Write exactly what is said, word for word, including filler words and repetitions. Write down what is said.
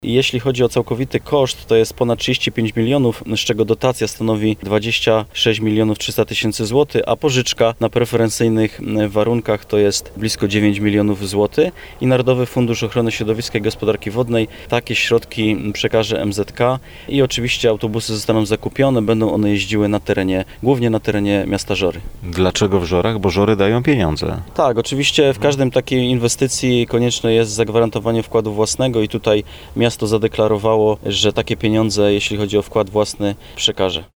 Jeśli chodzi o całkowity koszt, to jest ponad trzydzieści pięć milionów, z czego dotacja stanowi dwadzieścia sześć milionów trzysta tysięcy złotych, a pożyczka na preferencyjnych warunkach to jest blisko dziewięć milionów złotych i Narodowy Fundusz Ochrony Środowiska i Gospodarki Wodnej takie środki przekaże M Z K i oczywiście autobusy zostaną zakupione, będą one jeździły na terenie, głównie na terenie miasta Żory. Dlaczego w Żorach? Bo Żory dają pieniądze. Tak, oczywiście w każdym takiej inwestycji konieczne jest zagwarantowanie wkładu własnego i tutaj miasto zadeklarowało, że takie pieniądze, jeśli chodzi o wkład własny, przekaże.